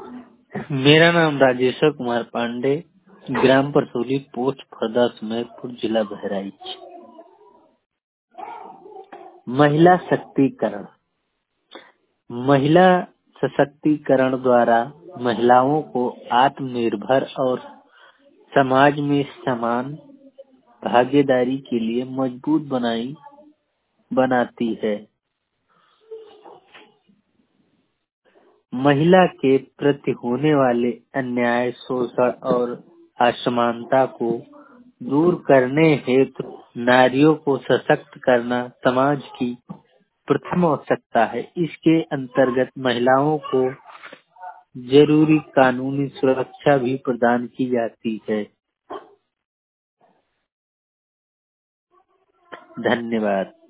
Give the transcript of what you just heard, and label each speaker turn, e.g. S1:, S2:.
S1: मेरा नाम राजेश्वर कुमार पांडे, ग्राम परसौली, पोस्ट फरदा, सुमेरपुर, जिला बहराइच। महिला शक्तिकरण। महिला सशक्तिकरण द्वारा महिलाओं को आत्मनिर्भर और समाज में समान भागीदारी के लिए मजबूत बनाती है। महिला के प्रति होने वाले अन्याय, शोषण और असमानता को दूर करने हेतु नारियों को सशक्त करना समाज की प्रथम आवश्यकता है। इसके अंतर्गत महिलाओं को जरूरी कानूनी सुरक्षा भी प्रदान की जाती है। धन्यवाद।